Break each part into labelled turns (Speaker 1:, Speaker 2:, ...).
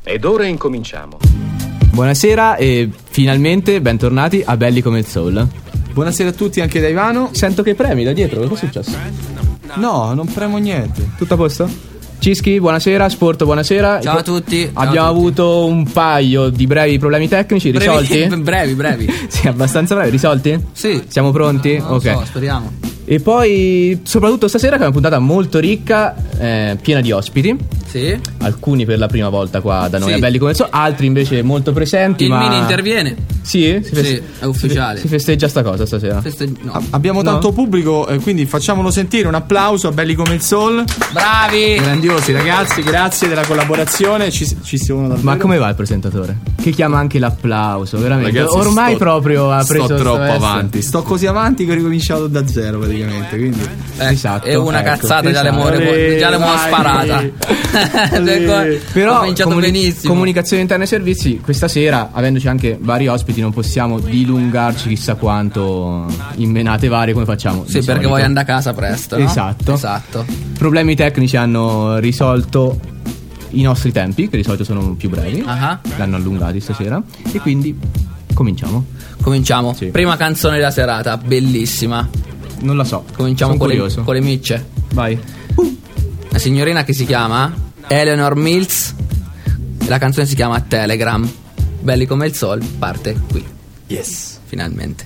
Speaker 1: Ed ora incominciamo.
Speaker 2: Buonasera e finalmente bentornati a Belli come il Soul.
Speaker 3: Buonasera a tutti anche da Ivano.
Speaker 2: Sento che premi da dietro, cosa è successo?
Speaker 3: No, non premo niente.
Speaker 2: Tutto a posto? Cischi, buonasera. Sporto, buonasera.
Speaker 4: Ciao a tutti.
Speaker 2: Abbiamo avuto un paio di brevi problemi tecnici risolti?
Speaker 4: Brevi.
Speaker 2: Sì, abbastanza brevi, risolti?
Speaker 4: Sì.
Speaker 2: Siamo pronti?
Speaker 4: Non
Speaker 2: ok.
Speaker 4: so, speriamo.
Speaker 2: E poi, soprattutto stasera, che è una puntata molto ricca, piena di ospiti.
Speaker 4: Sì.
Speaker 2: Alcuni per la prima volta qua da noi
Speaker 4: Sì.
Speaker 2: a Belli come il Soul, altri invece molto presenti.
Speaker 4: Il
Speaker 2: ma...
Speaker 4: mini interviene.
Speaker 2: Sì?
Speaker 4: Sì, è ufficiale.
Speaker 2: Si festeggia sta cosa stasera?
Speaker 4: No.
Speaker 3: Abbiamo tanto pubblico, quindi facciamolo sentire. Un applauso a Belli come il Soul.
Speaker 4: Bravi.
Speaker 3: Grandiosi ragazzi, grazie della collaborazione. Ci sono davvero.
Speaker 2: Ma come va il presentatore? Che chiama anche l'applauso, veramente.
Speaker 3: Ragazzi,
Speaker 2: ormai proprio ha preso
Speaker 3: troppo
Speaker 2: sto
Speaker 3: avanti. Sto così avanti che ho ricominciato da zero praticamente. Quindi
Speaker 2: esatto,
Speaker 4: È una
Speaker 2: ecco,
Speaker 4: cazzata, già l'abbiamo sparata.
Speaker 2: Però
Speaker 4: ho cominciato benissimo.
Speaker 2: Comunicazione interna ai servizi. Questa sera, avendoci anche vari ospiti, non possiamo dilungarci chissà quanto in menate varie come facciamo.
Speaker 4: Sì, perché vuoi andare a casa presto, no?
Speaker 2: Esatto. Problemi tecnici hanno risolto i nostri tempi, che di solito sono più brevi. L'hanno allungati stasera. E quindi cominciamo.
Speaker 4: Sì. Prima canzone della serata, bellissima.
Speaker 2: Non la so.
Speaker 4: Cominciamo con le micce.
Speaker 2: Vai.
Speaker 4: La signorina che si chiama Eleanor Mills. La canzone si chiama Telegram. Belli come il Soul parte qui.
Speaker 3: yes.
Speaker 4: Finalmente.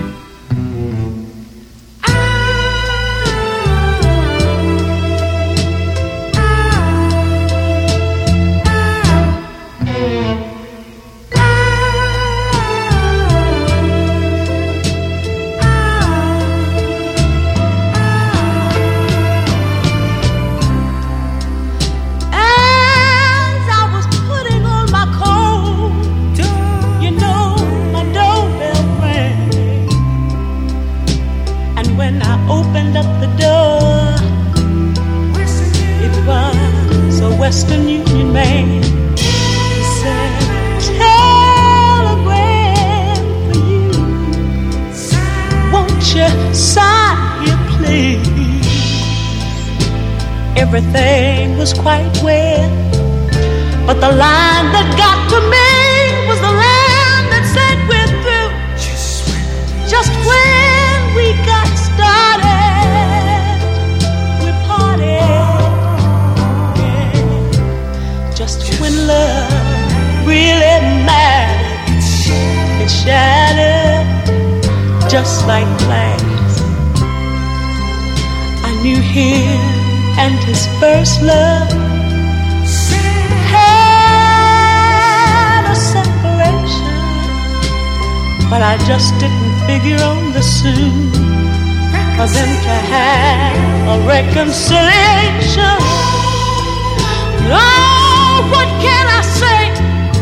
Speaker 5: Western Union man, he said, telegram for you, won't you sign here please? Everything was quite well, but the line that got to me was the line that said we're through. Just when we got started, we parted. Just when love really mattered, it shattered just like glass. I knew him and his first love had a separation, but I just didn't figure on the soon for them to have a reconciliation. What can I say?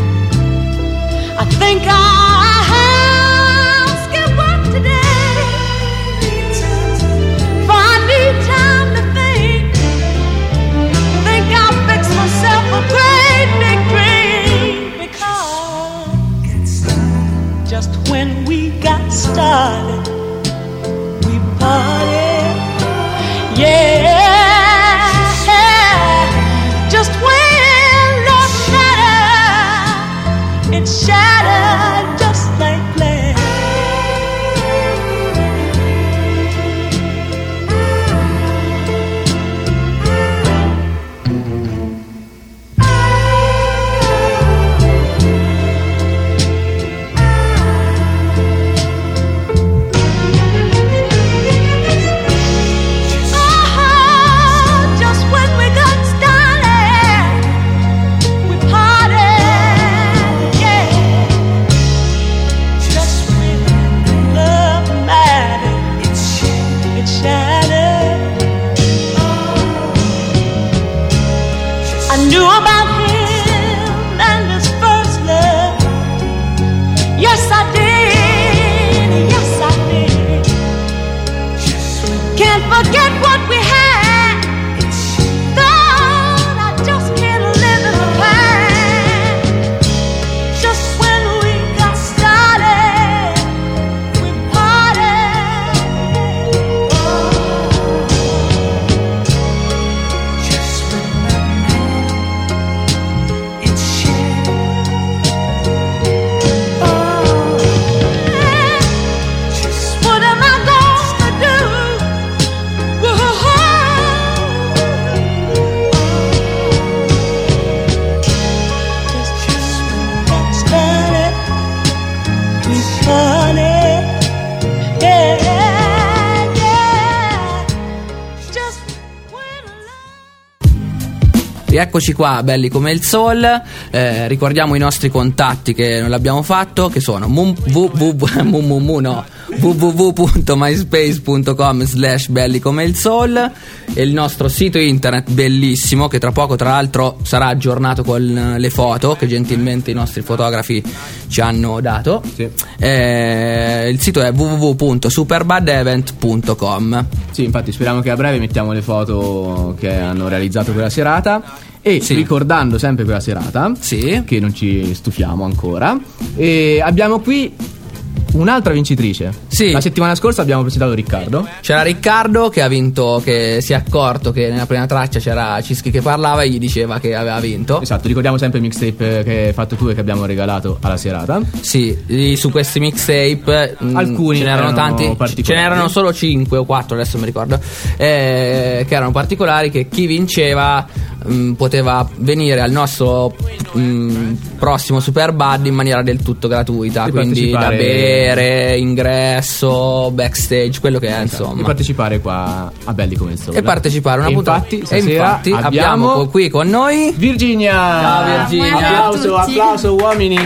Speaker 5: I think our house can work today. For I need time to think. Think I'll fix myself a great big dream. Because just when we got started, we parted. Yeah. Just when it shattered just like glass. Just when we got started, we parted. Yeah.
Speaker 4: eccoci qua, belli come il sol. Ricordiamo i nostri contatti che non l'abbiamo fatto, che sono www.myspace.com/belli come il sol, e il nostro sito internet bellissimo che tra poco tra l'altro sarà aggiornato con le foto che gentilmente i nostri fotografi ci hanno dato.
Speaker 2: Sì.
Speaker 4: Il sito è www.superbadevent.com.
Speaker 2: Sì, infatti speriamo che a breve mettiamo le foto che hanno realizzato quella serata. E
Speaker 4: Sì.
Speaker 2: ricordando sempre quella serata,
Speaker 4: Sì.
Speaker 2: che non ci stufiamo ancora, e abbiamo qui un'altra vincitrice.
Speaker 4: Sì.
Speaker 2: La settimana scorsa abbiamo presentato Riccardo.
Speaker 4: C'era Riccardo che ha vinto, che si è accorto che nella prima traccia c'era Cischi che parlava e gli diceva che aveva vinto.
Speaker 2: Esatto, ricordiamo sempre il mixtape che hai fatto tu e che abbiamo regalato alla serata.
Speaker 4: Sì, su questi mixtape
Speaker 2: Alcuni
Speaker 4: ce n'erano
Speaker 2: erano
Speaker 4: tanti,
Speaker 2: particolari.
Speaker 4: ce n'erano solo 5 o 4, adesso mi ricordo, che erano particolari, che chi vinceva poteva venire al nostro prossimo Super Bud in maniera del tutto gratuita,
Speaker 2: E
Speaker 4: quindi da
Speaker 2: partecipare-
Speaker 4: bere, ingresso, backstage, quello che è,
Speaker 2: E
Speaker 4: insomma.
Speaker 2: partecipare qua a Belli come il Sole.
Speaker 4: E partecipare una
Speaker 2: E
Speaker 4: puntata.
Speaker 2: infatti,
Speaker 4: E
Speaker 2: stasera
Speaker 4: infatti abbiamo
Speaker 2: abbiamo
Speaker 4: qui con noi
Speaker 2: Virginia.
Speaker 4: Ciao, Virginia.
Speaker 2: Applauso,
Speaker 1: Buonasera a tutti.
Speaker 2: applauso uomini.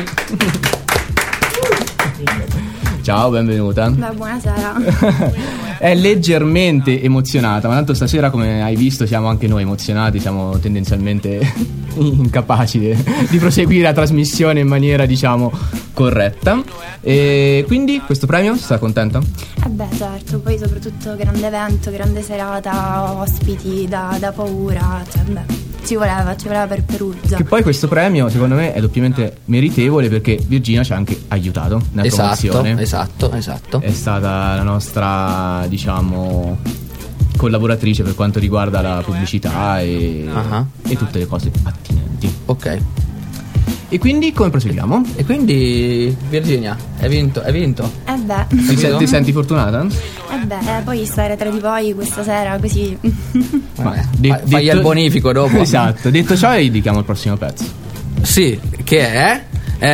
Speaker 2: Ciao, benvenuta.
Speaker 1: Beh, buonasera.
Speaker 2: È leggermente emozionata, ma tanto stasera, come hai visto, siamo anche noi emozionati, siamo tendenzialmente incapaci di proseguire la trasmissione in maniera, diciamo, corretta. E quindi questo premio, sta contenta?
Speaker 1: Beh, certo, poi soprattutto grande evento, grande serata, ospiti da paura, cioè, beh, ci voleva per Perugia.
Speaker 2: Che poi questo premio, secondo me, è doppiamente meritevole perché Virginia ci ha anche aiutato nella promozione.
Speaker 4: Esatto.
Speaker 2: È stata la nostra, diciamo, collaboratrice per quanto riguarda la pubblicità e tutte le cose attinenti.
Speaker 4: Ok.
Speaker 2: E quindi come proseguiamo?
Speaker 4: E quindi Virginia, hai vinto?
Speaker 1: Beh,
Speaker 2: Ti senti fortunata?
Speaker 1: poi stare tra di voi questa sera così.
Speaker 2: Vabbè,
Speaker 4: fai il bonifico dopo.
Speaker 2: Esatto, detto ciò indichiamo il prossimo pezzo.
Speaker 4: Sì, che è?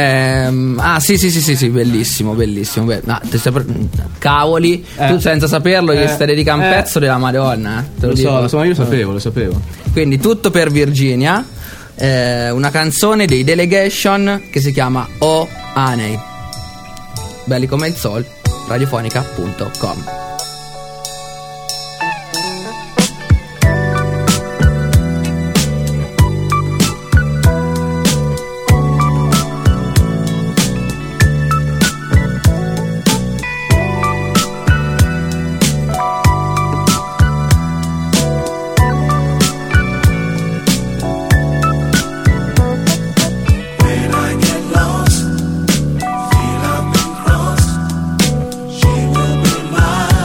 Speaker 4: Sì, bellissimo. Beh, no, cavoli, tu senza saperlo gli stai dedicando un pezzo della Madonna. Te
Speaker 2: Lo
Speaker 4: dico.
Speaker 2: so, io lo sapevo.
Speaker 4: Quindi tutto per Virginia, una canzone dei Delegation che si chiama Oh Honey. Belli come il sol, radiofonica.com.
Speaker 6: When I get lost, feel I've been crossed, she will be mine.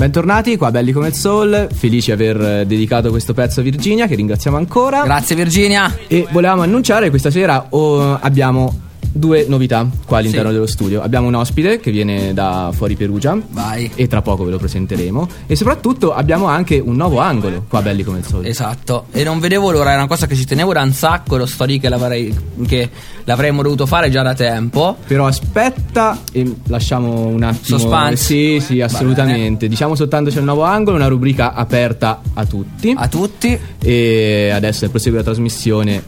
Speaker 2: bentornati qua Belli come il Soul, felici di aver dedicato questo pezzo a Virginia, che ringraziamo ancora.
Speaker 4: Grazie Virginia.
Speaker 2: E volevamo annunciare che questa sera abbiamo due novità qua all'interno dello studio. Abbiamo un ospite che viene da fuori Perugia.
Speaker 4: Vai.
Speaker 2: E tra poco ve lo presenteremo. E soprattutto abbiamo anche un nuovo angolo qua Belli come il Sole.
Speaker 4: Esatto. E non vedevo l'ora, era una cosa che ci tenevo da un sacco. Lo sto lì che l'avremmo dovuto fare già da tempo.
Speaker 2: Però aspetta e lasciamo un attimo
Speaker 4: suspense.
Speaker 2: Sì, assolutamente. Diciamo soltanto c'è un nuovo angolo, una rubrica aperta a tutti. E adesso nel proseguo della trasmissione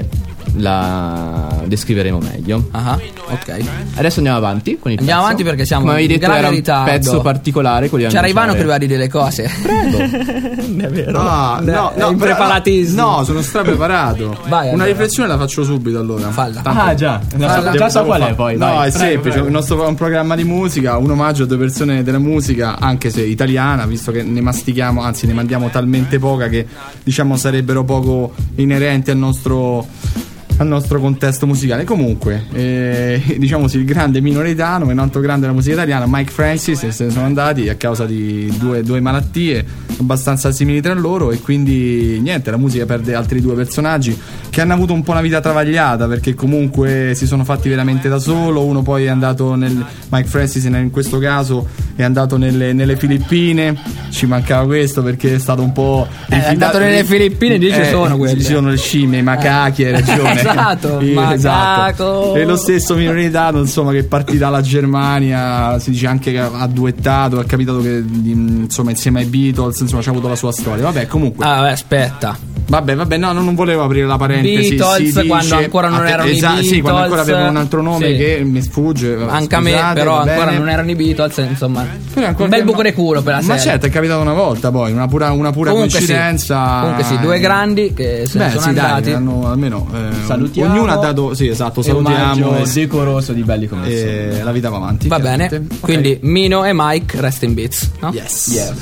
Speaker 2: la descriveremo meglio.
Speaker 4: Ok.
Speaker 2: Adesso andiamo avanti con il pezzo.
Speaker 4: Andiamo avanti perché siamo
Speaker 2: come avevi detto, era un
Speaker 4: ritardo.
Speaker 2: Pezzo particolare.
Speaker 4: C'era Ivano che voleva dire delle cose.
Speaker 2: Prego.
Speaker 4: È vero.
Speaker 3: No,
Speaker 4: impreparatissimo.
Speaker 3: No, sono strapreparato.
Speaker 4: Vai,
Speaker 3: una
Speaker 4: allora.
Speaker 3: riflessione la faccio subito allora.
Speaker 4: Falla.
Speaker 2: Già so qual è poi.
Speaker 3: No,
Speaker 2: vai.
Speaker 3: è semplice. Il nostro un programma di musica, un omaggio a due persone della musica, anche se italiana, visto che ne mastichiamo, anzi ne mandiamo talmente poca che diciamo sarebbero poco inerenti al nostro contesto musicale. Comunque diciamo sì, il grande minoritano e non tanto grande della musica italiana, Mike Francis, se ne sono andati a causa di due malattie abbastanza simili tra loro, e quindi niente, la musica perde altri due personaggi che hanno avuto un po' una vita travagliata, perché comunque si sono fatti veramente da solo. Uno poi è andato Mike Francis in questo caso è andato nelle Filippine, ci mancava questo perché è stato un po'
Speaker 4: è andato nelle Filippine, dice sono quelli,
Speaker 3: ci sono le scimmie, i macachi, hai ragione.
Speaker 4: Esatto, macaco.
Speaker 3: Esatto. E lo stesso minoritano, insomma, che partì dalla Germania, si dice anche che ha duettato, ha capitato che insomma insieme ai Beatles, insomma, ci ha avuto la sua storia. Vabbè, comunque.
Speaker 4: Aspetta.
Speaker 3: Vabbè, no, non volevo aprire la parentesi.
Speaker 4: Beatles, quando ancora non erano i Beatles.
Speaker 3: Sì, quando ancora avevano un altro nome che mi sfugge.
Speaker 4: Anche a me, però ancora non erano i Beatles, insomma. Un bel buco di culo per la serie.
Speaker 3: Ma certo, è capitato una volta poi, una pura coincidenza.
Speaker 4: Comunque sì, due grandi che se ne sono andati.
Speaker 3: Almeno
Speaker 2: salutiamo.
Speaker 3: Ognuno ha dato, sì, esatto, salutiamo.
Speaker 2: È decoroso di Belli come il Sole.
Speaker 3: La vita va avanti.
Speaker 4: Va bene. Quindi Mino e Mike, rest in beats, no?
Speaker 3: Yes.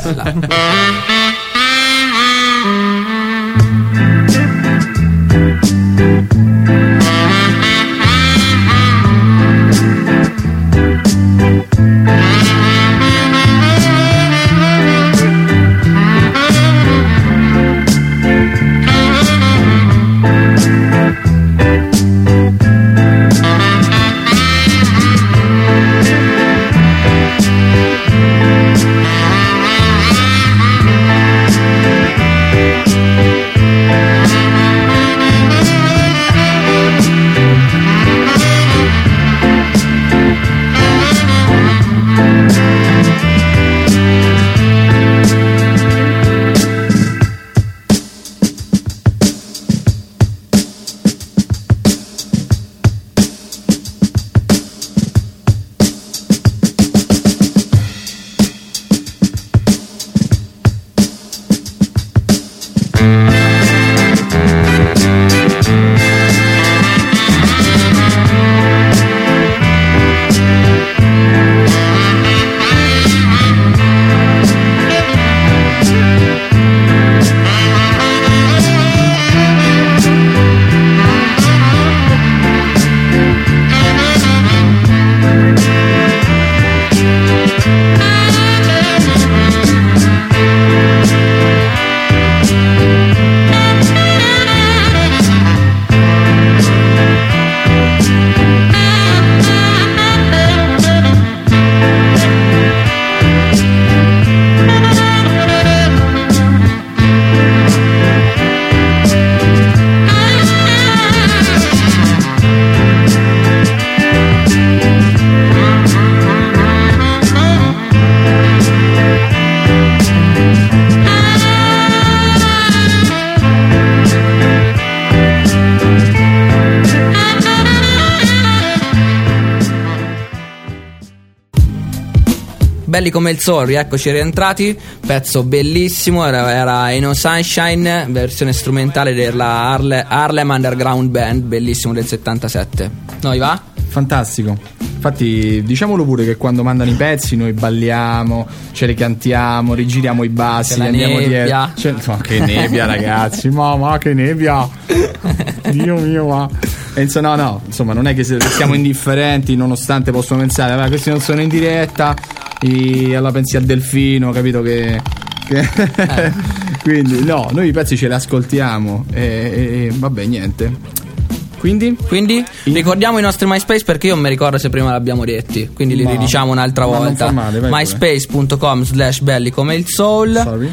Speaker 4: Belli come il Soul, rieccoci rientrati. Pezzo bellissimo, era Ain't No Sunshine, versione strumentale della Harlem Underground Band, bellissimo, del 77. Noi va?
Speaker 3: Fantastico. Infatti diciamolo pure che quando mandano i pezzi noi balliamo, ce li cantiamo, rigiriamo i bassi, andiamo dietro. Ma che nebbia ragazzi, ma che nebbia. Dio mio, ma insomma non è che siamo indifferenti, nonostante possono pensare, questi non sono in diretta, alla pensi al delfino, capito che quindi no, noi i pezzi ce li ascoltiamo e vabbè, niente. Quindi
Speaker 4: ricordiamo i nostri MySpace, perché io non mi ricordo se prima l'abbiamo detti, quindi li ridiciamo un'altra volta. MySpace.com/belli come il soul,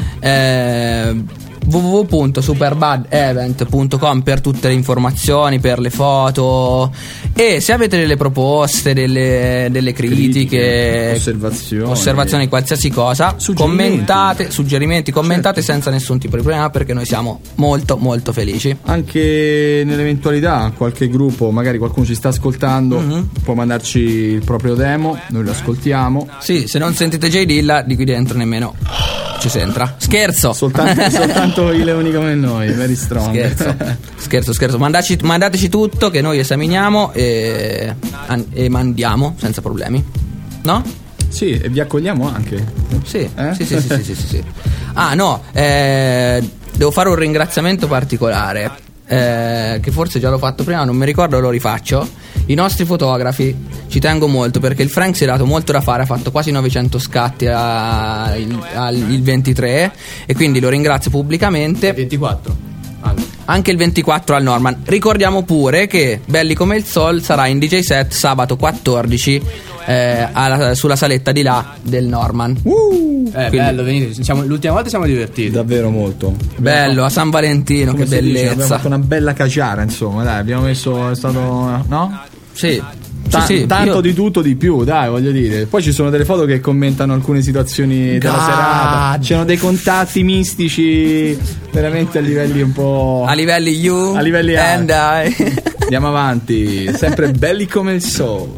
Speaker 4: www.superbadevent.com per tutte le informazioni, per le foto, e se avete delle proposte, delle critiche, osservazioni, qualsiasi cosa, suggerimenti, commentate senza nessun tipo di problema, perché noi siamo molto molto felici.
Speaker 3: Anche nell'eventualità qualche gruppo, magari qualcuno ci sta ascoltando, può mandarci il proprio demo, noi lo ascoltiamo.
Speaker 4: Sì, se non sentite J Dilla, di qui dentro nemmeno ci si entra. Scherzo.
Speaker 3: Soltanto i leoni come noi, very strong.
Speaker 4: Scherzo. Mandateci tutto, che noi esaminiamo e mandiamo senza problemi. No?
Speaker 3: Sì, e vi accogliamo anche.
Speaker 4: Sì. Ah no, devo fare un ringraziamento particolare, che forse già l'ho fatto prima, non mi ricordo, lo rifaccio. I nostri fotografi, ci tengo molto, perché il Frank si è dato molto da fare, ha fatto quasi 900 scatti il 23, e quindi lo ringrazio pubblicamente.
Speaker 2: 24
Speaker 4: anche il 24 al Norman. Ricordiamo pure che Belli come il Sol sarà in DJ set sabato 14 sulla saletta di là del Norman.
Speaker 2: Bello, venite. L'ultima volta siamo divertiti
Speaker 3: davvero molto.
Speaker 4: Bello, a San Valentino, che bellezza.
Speaker 3: Abbiamo fatto una bella caciara, insomma, dai, abbiamo messo, è stato, no?
Speaker 4: Sì.
Speaker 3: Tanto di tutto di più, dai, voglio dire. Poi ci sono delle foto che commentano alcune situazioni della serata. C'erano dei contatti mistici veramente a livelli un po',
Speaker 4: a livelli you,
Speaker 3: a livelli
Speaker 4: and I.
Speaker 3: Andiamo avanti, sempre belli come il soul.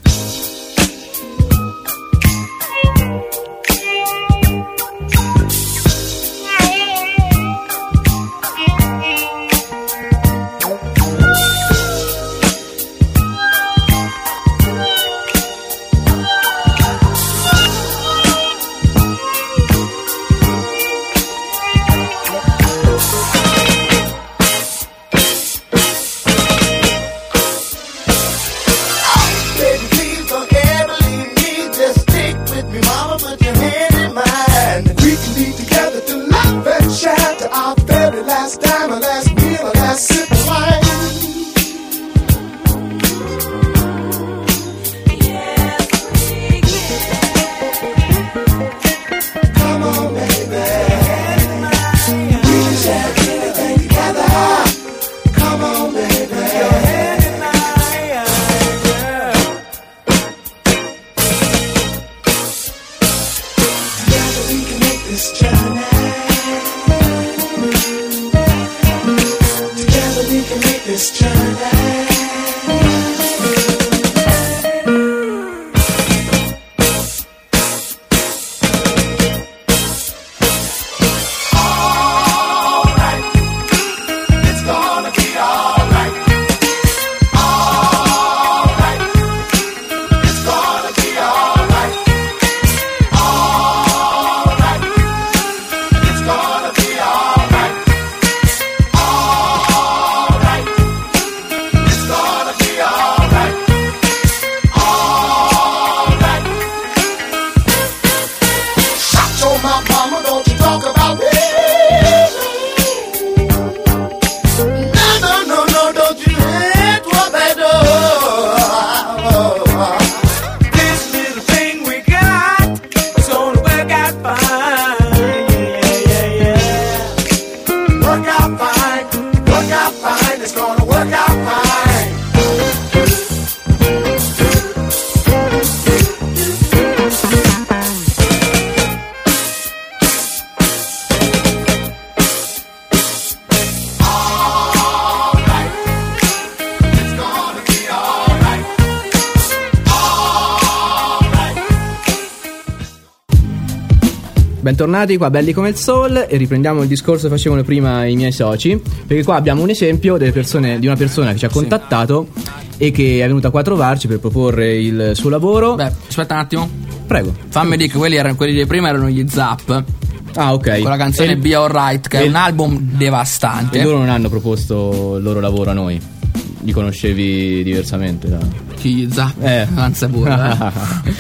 Speaker 2: Bentornati qua Belli come il Soul, e riprendiamo il discorso che facevano prima i miei soci, perché qua abbiamo un esempio di una persona che ci ha contattato e che è venuta qua a trovarci per proporre il suo lavoro.
Speaker 4: Beh, aspetta un attimo.
Speaker 2: Prego.
Speaker 4: Fammi dire che quelli di prima erano gli Zap.
Speaker 2: Ah, ok.
Speaker 4: Con la canzone Be Alright, che è un album devastante.
Speaker 2: E loro non hanno proposto il loro lavoro a noi. Li conoscevi diversamente da...
Speaker 4: Chi, gli Zap? Anzi pure.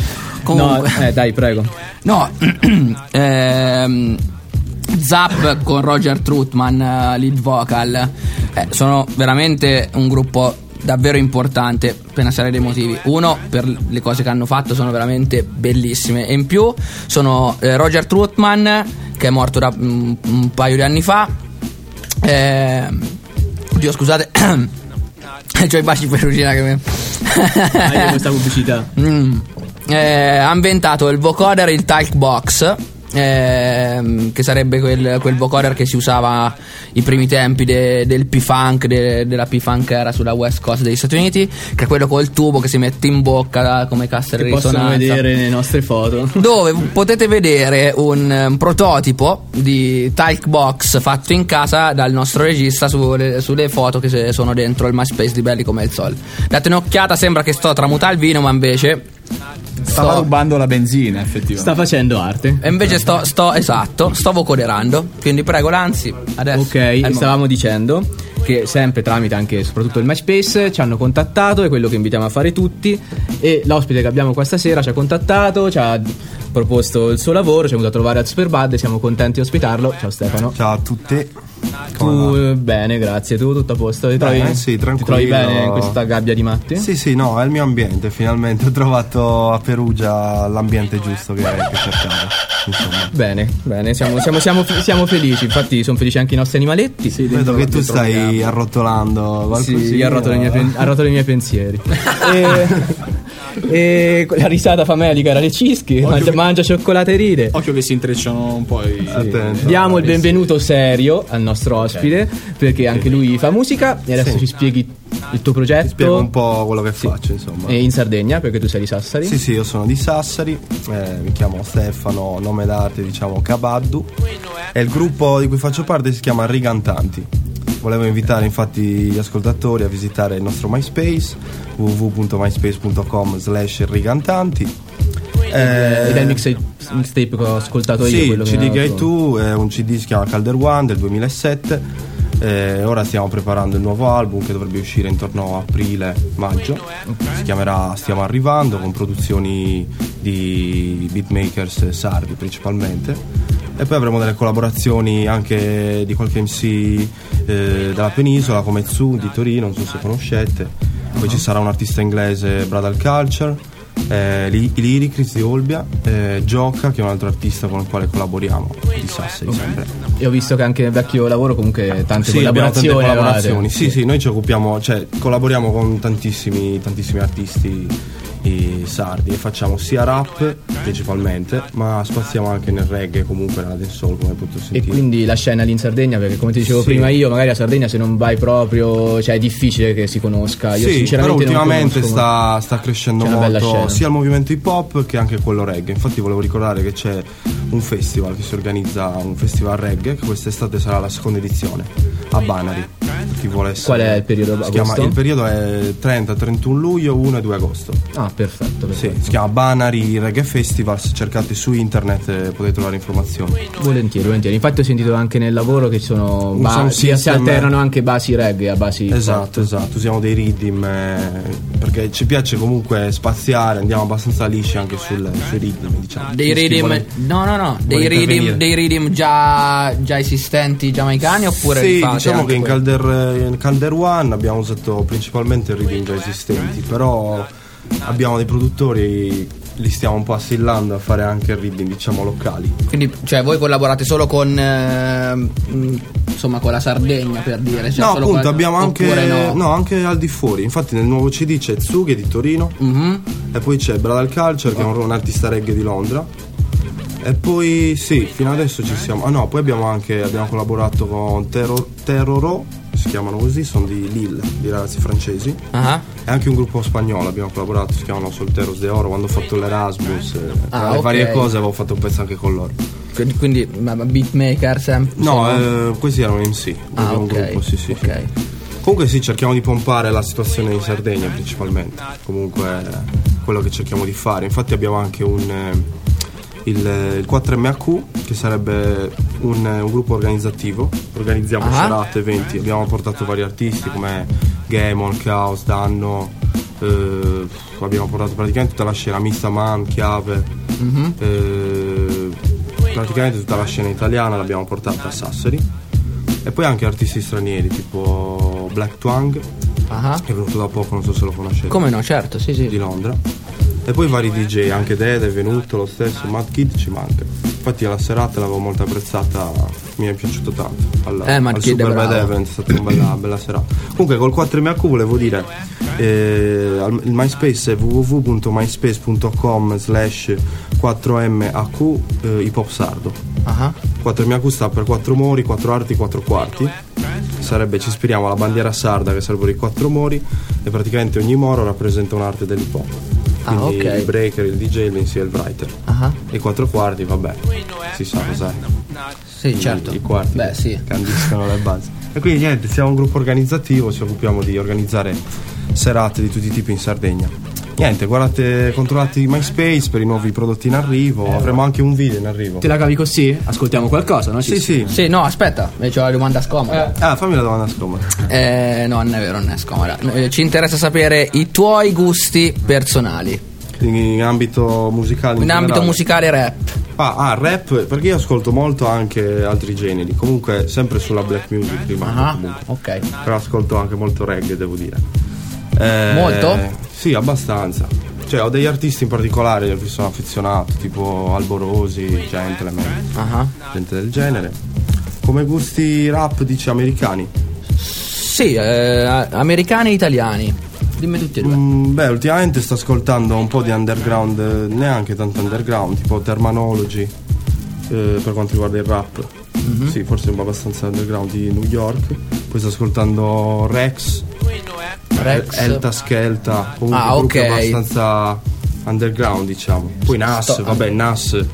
Speaker 4: Comunque.
Speaker 2: No, dai, prego.
Speaker 4: No, Zap con Roger Troutman, lead vocal, sono veramente un gruppo davvero importante per una serie di motivi. Uno, per le cose che hanno fatto sono veramente bellissime, e in più sono Roger Troutman, che è morto da un paio di anni fa. Oddio, scusate, c'ho i baci Perugina che mi...
Speaker 2: questa pubblicità.
Speaker 4: Ha inventato il vocoder, il Talkbox, che sarebbe quel vocoder che si usava i primi tempi del P-Funk, della P-Funk era sulla West Coast degli Stati Uniti, che è quello col tubo che si mette in bocca come cassa di risonanza.
Speaker 2: Possono vedere le nostre foto,
Speaker 4: dove potete vedere un prototipo di Talkbox fatto in casa dal nostro regista sulle foto che sono dentro il MySpace di Belli come il Sol. Date un'occhiata, sembra che sto tramuta il vino, ma invece
Speaker 3: stava rubando la benzina, effettivamente.
Speaker 2: sta facendo arte.
Speaker 4: E invece sto vocoderando. Quindi prego Lanzi, adesso.
Speaker 2: Ok, stavamo dicendo che sempre tramite anche soprattutto il MySpace ci hanno contattato, è quello che invitiamo a fare tutti, e l'ospite che abbiamo questa sera ci ha contattato, ci ha proposto il suo lavoro, ci è venuto a trovare al Superbad e siamo contenti di ospitarlo. Ciao Stefano.
Speaker 6: Ciao a tutti.
Speaker 2: Tu bene, grazie. Tu tutto a posto? Ti trovi,
Speaker 6: sì, tranquillo.
Speaker 2: Ti trovi bene in questa gabbia di matti?
Speaker 6: Sì, no, è il mio ambiente. Finalmente ho trovato a Perugia l'ambiente giusto che cercavo. Insomma.
Speaker 2: Bene, siamo felici. Infatti sono felici anche i nostri animaletti.
Speaker 6: Sì, vedo che tu stai arrotolando qualcosa.
Speaker 2: Sì, arroto i miei pensieri. E la risata famelica era le Cischi. Mangia cioccolata e ride.
Speaker 3: Occhio che si intrecciano un po'
Speaker 2: Diamo il benvenuto serio al nostro ospite, perché anche lui fa musica. E adesso ci spieghi il tuo progetto.
Speaker 6: Ti spiego un po' quello che faccio, insomma.
Speaker 2: E in Sardegna, perché tu sei di Sassari.
Speaker 6: Sì, io sono di Sassari, mi chiamo Stefano, nome d'arte diciamo Cabaddu, e il gruppo di cui faccio parte si chiama Rigantanti. Volevo invitare infatti gli ascoltatori a visitare il nostro MySpace, www.myspace.com/rigantanti.
Speaker 2: Ed è il mixtape che ho ascoltato io.
Speaker 6: Sì,
Speaker 2: quello
Speaker 6: il CD che hai tu è un CD, si chiama Calder One del 2007. Ora stiamo preparando il nuovo album che dovrebbe uscire intorno a aprile-maggio. Si chiamerà Stiamo Arrivando, con produzioni di beatmakers sardi principalmente. E poi avremo delle collaborazioni anche di qualche MC dalla penisola, come Zu di Torino, non so se conoscete. Poi ci sarà un artista inglese, Bradal Culture, i Lyricris di Olbia, Gioca, che è un altro artista con il quale collaboriamo, di Sassari sempre.
Speaker 2: E ho visto che anche nel vecchio lavoro comunque tante
Speaker 6: collaborazioni. Sì, noi ci occupiamo, cioè collaboriamo con tantissimi artisti sardi, e facciamo sia rap principalmente, ma spaziamo anche nel reggae, comunque nella dancehall, come potete sentire.
Speaker 2: E quindi la scena lì in Sardegna, perché come ti dicevo prima io, magari a Sardegna se non vai proprio, cioè è difficile che si conosca. Io sinceramente
Speaker 6: però ultimamente sta crescendo molto
Speaker 2: sia
Speaker 6: il movimento hip hop che anche quello reggae. Infatti volevo ricordare che c'è un festival che si organizza, un festival reggae, che quest'estate sarà la seconda edizione a Banari. Chi vuole essere.
Speaker 2: Qual è il periodo?
Speaker 6: Il periodo è 30-31 luglio, 1 e 2 agosto.
Speaker 2: Ah, perfetto.
Speaker 6: Sì, si chiama Banari Reggae Festival. Se cercate su internet potete trovare informazioni.
Speaker 2: Volentieri. Infatti ho sentito anche nel lavoro che sono si alternano anche basi reggae a basi.
Speaker 6: Esatto. Usiamo dei rhythm perché ci piace comunque spaziare, andiamo abbastanza lisci anche sui rhythm, diciamo.
Speaker 4: Dei rhythm già esistenti giamaicani, oppure
Speaker 6: sì, diciamo che in Calder One abbiamo usato principalmente rhythm già esistenti, però abbiamo dei produttori, li stiamo un po' assillando a fare anche rhythm diciamo locali.
Speaker 4: Quindi cioè voi collaborate solo con insomma con la Sardegna, per dire, cioè,
Speaker 6: no
Speaker 4: solo
Speaker 6: appunto abbiamo anche
Speaker 4: no,
Speaker 6: anche al di fuori. Infatti nel nuovo CD c'è Zu, che è di Torino, e poi c'è Bradal Culture, che è un artista reggae di Londra. E poi sì, fino adesso ci siamo. Poi abbiamo collaborato con Terroro, si chiamano così, sono di Lille, di ragazzi francesi. E anche un gruppo spagnolo abbiamo collaborato, si chiamano Solteros de Oro. Quando ho fatto l'Erasmus, tra le varie cose, avevo fatto un pezzo anche con loro.
Speaker 4: Quindi beatmaker sempre?
Speaker 6: No, questi erano MC. Un gruppo, sì.
Speaker 4: Okay.
Speaker 6: Comunque sì, cerchiamo di pompare la situazione in Sardegna principalmente. Comunque quello che cerchiamo di fare. Infatti abbiamo anche il 4MAQ, che sarebbe un gruppo organizzativo. Organizziamo serate, eventi. Abbiamo portato vari artisti come Gamon, Chaos, Danno, Abbiamo portato praticamente tutta la scena mista, Man, Chiave, praticamente tutta la scena italiana l'abbiamo portata a Sassari, e poi anche artisti stranieri tipo Black Twang, che è venuto da poco, non so se lo conoscete.
Speaker 4: Come no, certo, sì,
Speaker 6: di Londra. E poi vari DJ, anche Dede è venuto, lo stesso, Mad Kid ci manca. Infatti alla serata l'avevo molto apprezzata, mi è piaciuto tanto. Al Super Bad Event è stata una bella serata. Comunque col 4MHQ volevo dire, il MySpace è www.myspace.com/4MHQ Hip Hop Sardo. 4MHQ sta per 4 mori, 4 arti, 4 quarti. Sarebbe, ci ispiriamo alla bandiera sarda, che sarebbero i 4 mori, e praticamente ogni moro rappresenta un'arte dell'hip hop. Quindi il breaker, il DJ, il MC e il writer. E i 4 quarti, vabbè, si sa cos'è.
Speaker 4: Sì, certo.
Speaker 6: I quarti che candiscono le basi. E quindi niente, siamo un gruppo organizzativo, ci occupiamo di organizzare serate di tutti i tipi in Sardegna. Niente, guardate, controllate MySpace per i nuovi prodotti in arrivo. Avremo anche un video in arrivo.
Speaker 2: Te la cavi così? Ascoltiamo qualcosa, no?
Speaker 6: Sì.
Speaker 4: Sì, no, aspetta, c'ho la domanda scomoda.
Speaker 6: Fammi la domanda scomoda.
Speaker 4: No, non è vero, non è scomoda. Ci interessa sapere i tuoi gusti personali.
Speaker 6: In ambito musicale?
Speaker 4: In ambito musicale, rap.
Speaker 6: Rap, perché io ascolto molto anche altri generi. Comunque sempre sulla black music rimango comunque.
Speaker 4: Ok.
Speaker 6: Però ascolto anche molto reggae, devo dire.
Speaker 4: Molto?
Speaker 6: Sì, abbastanza. Cioè ho degli artisti in particolare a cui sono affezionato, tipo Alborosi, Gentleman, gente del genere. Come gusti rap dici americani?
Speaker 4: Sì, americani e italiani. Dimmi tutti e due.
Speaker 6: Ultimamente sto ascoltando un po' di underground, neanche tanto underground, tipo Terminology, per quanto riguarda il rap. Sì, forse un po' abbastanza underground, di New York. Poi sto ascoltando Rex. Elta Skelta, comunque abbastanza underground, diciamo. Poi Nas, Nas,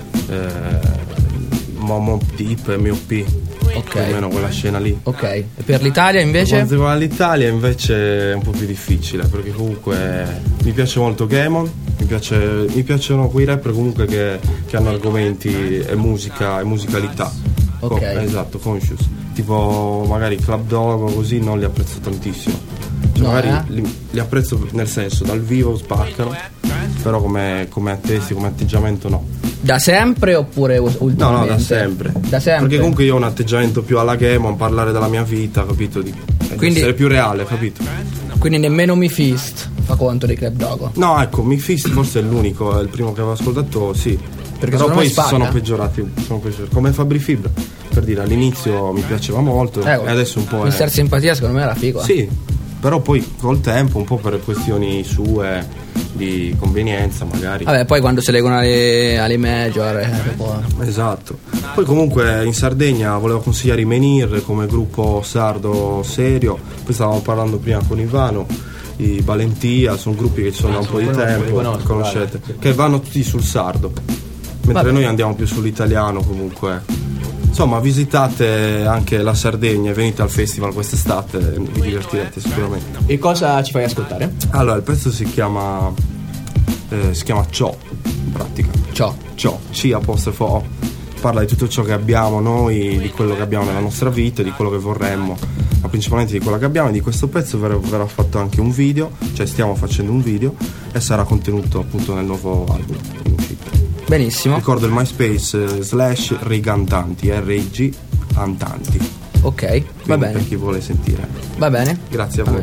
Speaker 6: Momo Deep, MOP. Più o meno quella scena lì.
Speaker 4: Ok. E per l'Italia invece?
Speaker 6: Per l'Italia invece è un po' più difficile, perché comunque mi piace molto Gamon, mi piacciono quei rapper comunque che hanno argomenti e musica e musicalità. Esatto, conscious. Tipo magari Club Dogo, così non li apprezzo tantissimo. Magari li apprezzo nel senso, dal vivo spaccano, però come testi, come atteggiamento no.
Speaker 4: Da sempre oppure ultimamente?
Speaker 6: No, da sempre. Perché comunque io ho un atteggiamento più alla Gamon, parlare della mia vita, capito? Quindi essere più reale, capito?
Speaker 4: Quindi nemmeno Mi Fist fa conto dei Club Dogo?
Speaker 6: No, ecco, Mi Fist forse è l'unico, è il primo che avevo ascoltato, sì. Perché però poi sono peggiorati. Come Fabri Fibra, per dire, all'inizio mi piaceva molto e adesso un po'
Speaker 4: Mister Simpatia secondo me era figo.
Speaker 6: Sì, però poi col tempo, un po' per questioni sue di convenienza magari.
Speaker 4: Vabbè, poi quando si legano alle major
Speaker 6: Esatto. Poi comunque in Sardegna volevo consigliare i Menhir come gruppo sardo serio. Poi stavamo parlando prima con Ivano, i Valentia, sono gruppi che ci sono da un po' di tempo, conoscete, che vanno tutti sul sardo, mentre noi andiamo più sull'italiano comunque. Insomma, visitate anche la Sardegna e venite al festival quest'estate, vi divertirete sicuramente.
Speaker 2: E cosa ci fai ascoltare?
Speaker 6: Allora, il pezzo si chiama Ciò, in pratica. Ciò, C''O. Parla di tutto ciò che abbiamo noi, di quello che abbiamo nella nostra vita, di quello che vorremmo, ma principalmente di quello che abbiamo. E di questo pezzo verrà fatto anche un video, cioè stiamo facendo un video e sarà contenuto appunto nel nuovo album in uscita.
Speaker 4: Benissimo.
Speaker 6: Ricordo il MySpace /Rigantanti, RIG Antanti.
Speaker 4: Ok, va bene.
Speaker 6: Per chi vuole sentire.
Speaker 4: Va bene.
Speaker 6: Grazie a voi.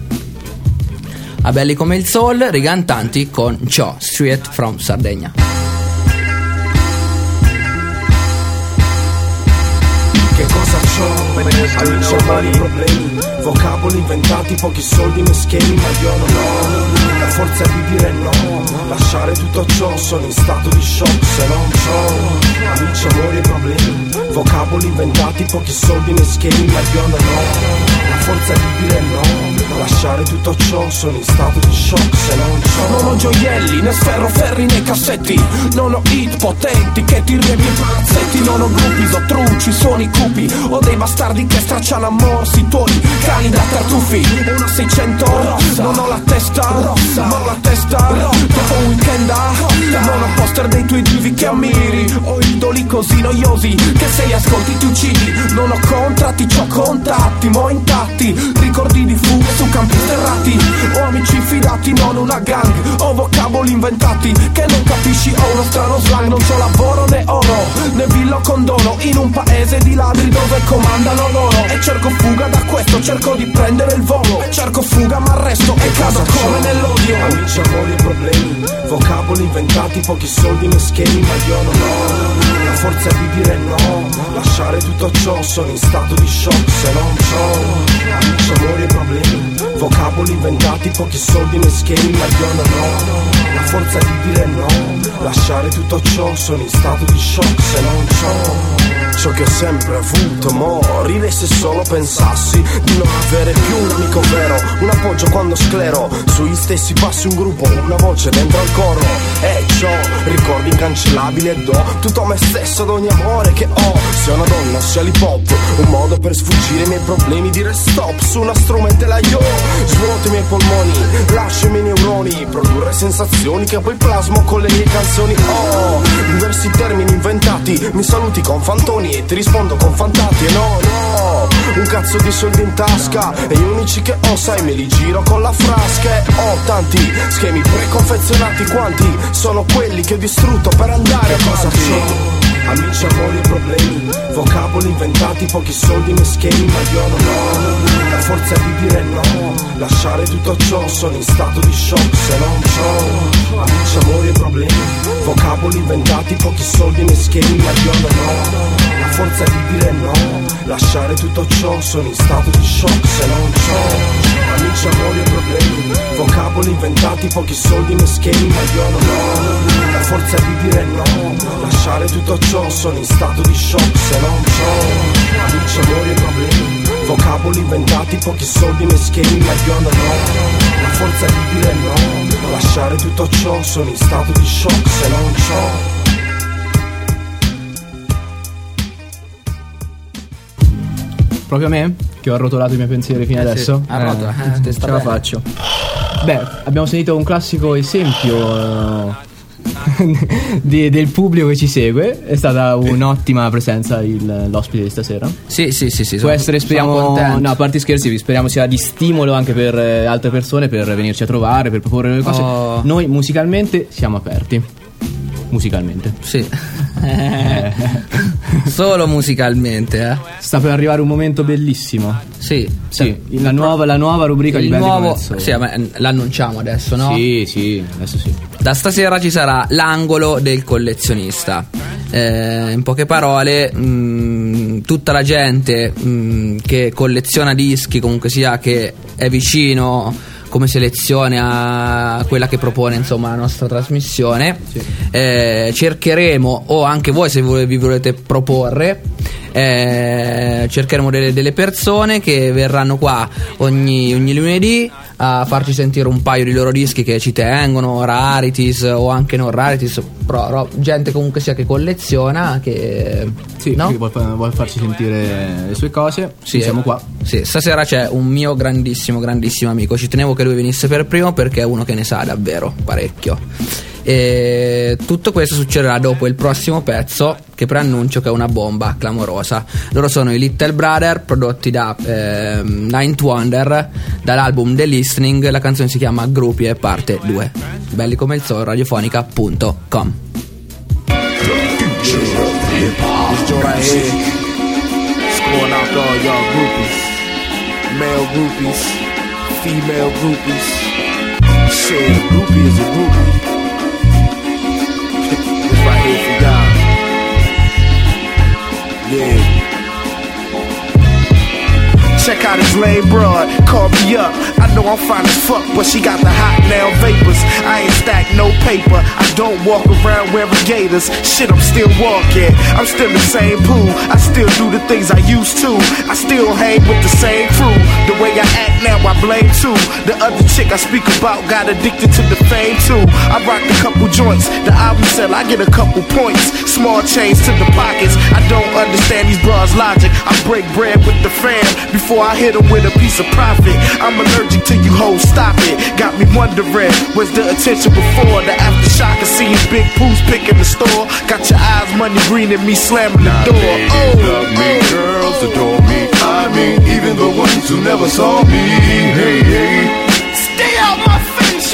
Speaker 4: A belli come il Soul, Rigantanti con Ciò, Straight from Sardegna.
Speaker 7: Che cosa c'ho? Amici ho vari problemi, vocaboli inventati, pochi soldi meschini, ma io non ho la forza di dire no, lasciare tutto ciò, sono in stato di shock se non c'ho. Amici, amori e problemi, vocaboli inventati, pochi soldi meschini, ma io non ho la forza di dire no, lasciare tutto ciò, sono in stato di shock se non c'ho. Non ho gioielli, né ferri nei cassetti, non ho hit potenti che ti riempie i palazzetti, non ho gruppi, so truci, suoni cupi, ho dei bastardi che stracciano a morsi tuoi cani da tartufi, una 600 rossa, non ho la testa rossa, ma ho la testa rossa, dopo un weekend non ho poster dei tuoi divi che ammiri, ho idoli così noiosi che se li ascolti ti uccidi, non ho contratti, c'ho contatti, mo intatti, ricordi di fughe su campi sterrati, ho amici fidati pirati, non una gang. Ho vocaboli inventati che non capisci, ho uno strano slang. Non c'ho lavoro né oro, né villo condono, in un paese di ladri dove comandano loro. E cerco fuga da questo, cerco di prendere il volo. Cerco fuga ma arresto e cado come nell'odio.
Speaker 8: Amici, amori e problemi, vocaboli inventati, pochi soldi né schemi, ma io non ho la forza di dire no, lasciare tutto ciò, sono in stato di shock se non c'ho. Amici, amori e problemi, vocaboli inventati, pochi soldi né schemi, ma io non ho la forza di dire no, lasciare tutto ciò, sono in stato di shock se non c'ho. Ciò che ho sempre avuto, morire se solo pensassi di non avere più un amico vero, un appoggio quando sclero, sugli stessi passi un gruppo, una voce dentro al coro. E ciò, ricordi incancellabili e do tutto a me stesso ad ogni amore che ho. Sia una donna, sia l'hip hop, un modo per sfuggire ai miei problemi, dire stop su una strumentella io. Svuoto i miei polmoni, lascio i miei neuroni, produrre sensazioni che poi plasmo con le mie canzoni. Oh, diversi termini inventati, mi saluti con fantoni e ti rispondo con fantati. E no, un cazzo di soldi in tasca, e gli unici che ho, sai, me li giro con la frasca. E ho tanti schemi preconfezionati, quanti sono quelli che ho distrutto per andare avanti. Amici, amori e problemi, vocaboli inventati, pochi soldi né schemi, ma io non ho la forza di dire no, lasciare tutto ciò, sono in stato di shock se non c'ho. Amici, amori e problemi, vocaboli inventati, pochi soldi né schemi, ma io non ho la forza di dire no, lasciare tutto ciò, sono in stato di shock se non c'ho. Amici, amori e problemi, vocaboli inventati, pochi soldi né schemi, ma io non ho la forza di dire no, lasciare tutto ciò, sono in stato di shock se non c'ho. Amici, amori e problemi, vocaboli inventati, pochi soldi né schemi, ma io non ho la forza di dire no, lasciare tutto ciò, sono in stato di shock se non c'ho.
Speaker 2: Proprio a me? Che ho arrotolato i miei pensieri fino adesso?
Speaker 4: Sì,
Speaker 2: ce la faccio. Beh, abbiamo sentito un classico esempio del pubblico che ci segue. È stata un'ottima presenza l'ospite di stasera.
Speaker 4: Sì.
Speaker 2: Può essere, speriamo, no, a parte scherzi, speriamo sia di stimolo anche per altre persone, per venirci a trovare, per proporre le cose. Noi musicalmente siamo aperti. Musicalmente.
Speaker 4: Sì. Solo musicalmente,
Speaker 2: Sta per arrivare un momento bellissimo.
Speaker 4: Sì.
Speaker 2: La nuova rubrica di Belli
Speaker 4: sì, ma l'annunciamo adesso, no?
Speaker 2: Sì, adesso sì.
Speaker 4: Da stasera ci sarà l'angolo del collezionista. In poche parole, tutta la gente che colleziona dischi, comunque sia che è vicino come selezione a quella che propone, insomma, la nostra trasmissione, cercheremo, o anche voi se vi volete proporre, cercheremo delle persone che verranno qua ogni lunedì a farci sentire un paio di loro dischi che ci tengono, rarities o anche non rarities, però gente comunque sia che colleziona, che no?
Speaker 2: Che vuole farci sentire le sue cose.
Speaker 4: Sì,
Speaker 2: siamo qua.
Speaker 4: Sì, stasera c'è un mio grandissimo amico, ci tenevo che lui venisse per primo perché è uno che ne sa davvero parecchio. E tutto questo succederà dopo il prossimo pezzo, che preannuncio che è una bomba clamorosa. Loro sono i Little Brother, prodotti da Ninth Wonder, dall'album The Listening. La canzone si chiama Groupie parte 2. Belli come il sol, radiofonica.com.
Speaker 7: Going out to all y'all groupies, male groupies, female groupies. Shit, a groupie is a groupie. This right here for y'all. Yeah. Check out his lame broad, call me up. I know I'm fine as fuck, but she got the hot nail vapors. I ain't stacked no paper, I don't walk around wearing gators. Shit, I'm still walking, I'm still the same pool. I still do the things I used to. I still hang with the same crew. The way I act now, I blame too. The other chick I speak about got addicted to the fame too. I rocked a couple joints, the album sell, I get a couple points. Small change to the pockets, I don't understand these bras' logic. I break bread with the fam before I hit them with a piece of profit. I'm allergic to you hoes, stop it. Got me wondering, where's the attention before? The aftershock of seeing big poos picking the store. Got your eyes money green and me slamming the door.
Speaker 9: Ladies love me, girls adore me. I mean, even the ones who never saw me. Hey, hey.
Speaker 7: Stay out my face,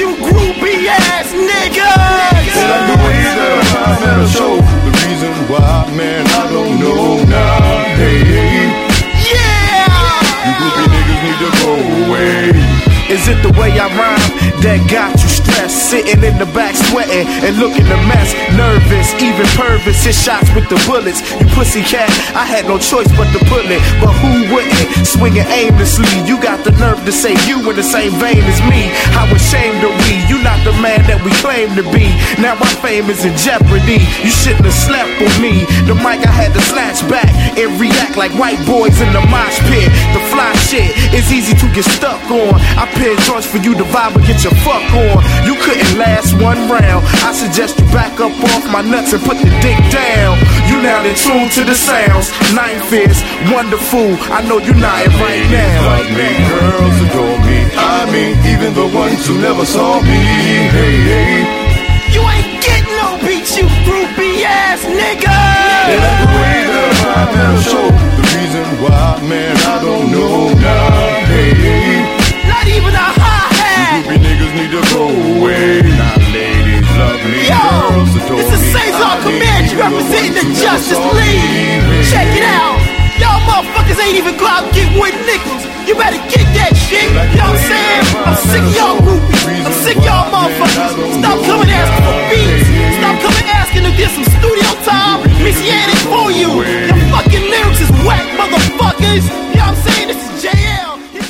Speaker 9: I met her show. The reason why, man, I don't know now. Hey, hey. Yeah! You groupie niggas need to go away.
Speaker 7: Is it the way I rhyme that got you stressed? Sitting in the back sweating and looking a mess. Nervous, even pervous, hit shots with the bullets. You pussy cat, I had no choice but to pull it. But who wouldn't? Swinging aimlessly. You got the nerve to say you in the same vein as me. How ashamed are we? You not the man that we claim to be. Now my fame is in jeopardy. You shouldn't have slept with me. The mic I had to snatch back and react like white boys in the mosh pit. The fly shit is easy to get stuck on. I pin joints for you to vibe and get your fuck on. You couldn't last one round. I suggest you back up off my nuts and put the dick down. You now in tune to the sounds. Ninth is wonderful. I know you not it right now.
Speaker 9: Love me, girls adore me. I mean, even the ones who never saw me. Hey, hey.
Speaker 7: You ain't getting no beat, you groupie ass nigga.
Speaker 9: They like the way that I met her show. The reason why, man, I don't know now. Hey, hey.
Speaker 7: Not even a hi-hat.
Speaker 9: You groupie niggas need to go away. Now, ladies, love me, girls adore me.
Speaker 7: This is Cesar Comanche representing the Justice League. Check it out. Y'all motherfuckers ain't even go out and get wood nickels. You better get that shit. You know what I'm saying? I'm sick of y'all groupies. I'm sick of y'all motherfuckers. Stop coming asking for beats. Stop coming asking to get some studio time. Messianic for you. Your fucking lyrics is whack, motherfuckers. You know what I'm saying? This is JL.